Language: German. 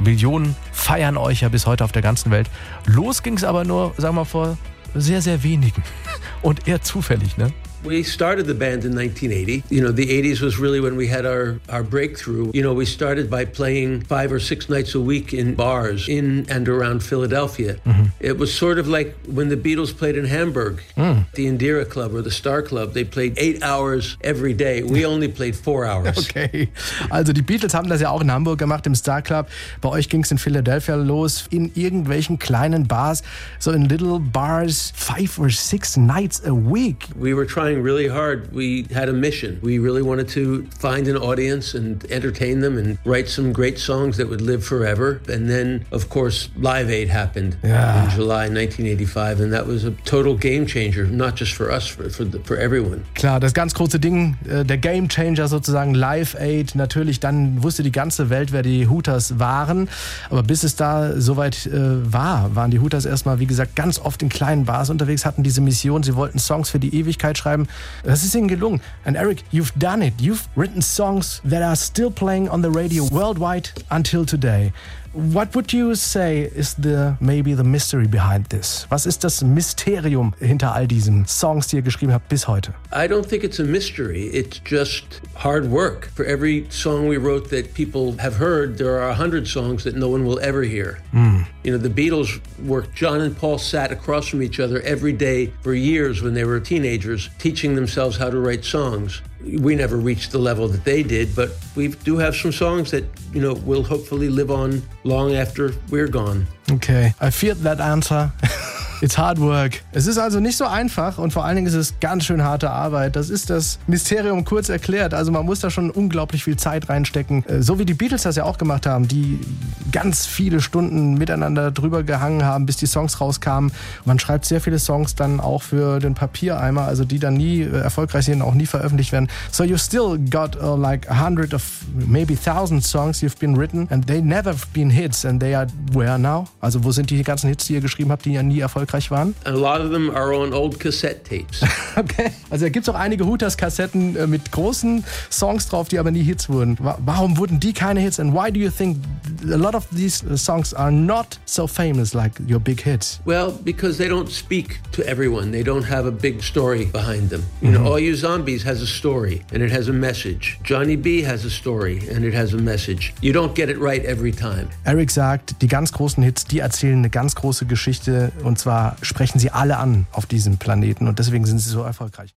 Millionen feiern euch ja bis heute auf der ganzen Welt. Los ging es aber nur, sagen wir mal, vor sehr, sehr wenigen. Und eher zufällig, ne? We started the band in 1980. You know, the 80s was really when we had our breakthrough. You know, we started by playing 5 or 6 nights a week in bars in and around Philadelphia. It was sort of like when the Beatles played in Hamburg, the Indira Club or the Star Club. They played 8 hours every day. We only played 4 hours. Okay, also die Beatles haben das ja auch in Hamburg gemacht, im Star Club. Bei euch ging es in Philadelphia los, in irgendwelchen kleinen Bars, so in little bars, 5 or 6 nights a week. We were trying really hard. We had a mission. We really wanted to find an audience and entertain them and write some great songs that would live forever. And then, of course, Live Aid happened in July 1985, and that was a total game changer, not just for us, for everyone. Klar, das ganz große Ding, der Game Changer sozusagen, Live Aid. Natürlich, dann wusste die ganze Welt, wer die Hooters waren. Aber bis es da soweit waren die Hooters erstmal, wie gesagt, ganz oft in kleinen Bars unterwegs, hatten diese Mission. Sie wollten Songs für die Ewigkeit schreiben. Das ist ihnen gelungen. And Eric, you've done it. You've written songs that are still playing on the radio worldwide until today. What would you say is maybe the mystery behind this? Was ist das Mysterium hinter all diesen Songs, die ihr geschrieben habt bis heute? I don't think it's a mystery. It's just hard work. For every song we wrote that people have heard, there are 100 songs that no one will ever hear. You know, the Beatles worked. John and Paul sat across from each other every day for years when they were teenagers, teaching themselves how to write songs. We never reached the level that they did, but we do have some songs that, you know, will hopefully live on long after we're gone. Okay, I feared that answer. It's hard work. Es ist also nicht so einfach und vor allen Dingen ist es ganz schön harte Arbeit. Das ist das Mysterium kurz erklärt. Also man muss da schon unglaublich viel Zeit reinstecken. So wie die Beatles das ja auch gemacht haben, die ganz viele Stunden miteinander drüber gehangen haben, bis die Songs rauskamen. Man schreibt sehr viele Songs dann auch für den Papiereimer, also die dann nie erfolgreich sind, auch nie veröffentlicht werden. So you've still got like 100 of maybe 1000 songs you've been written and they never been hits and they are where now? Also wo sind die ganzen Hits, die ihr geschrieben habt, die ja nie erfolgreich waren? A lot of them are on old cassette tapes. Okay. Also da gibt es auch einige Hooters-Kassetten mit großen Songs drauf, die aber nie Hits wurden. Warum wurden die keine Hits? And why do you think a lot of these songs are not so famous like your big hits? Well, because they don't speak to everyone. They don't have a big story behind them. You know, All You Zombies has a story and it has a message. Johnny B has a story and it has a message. You don't get it right every time. Eric sagt, die ganz großen Hits, die erzählen eine ganz große Geschichte und zwar sprechen sie alle an auf diesem Planeten und deswegen sind sie so erfolgreich.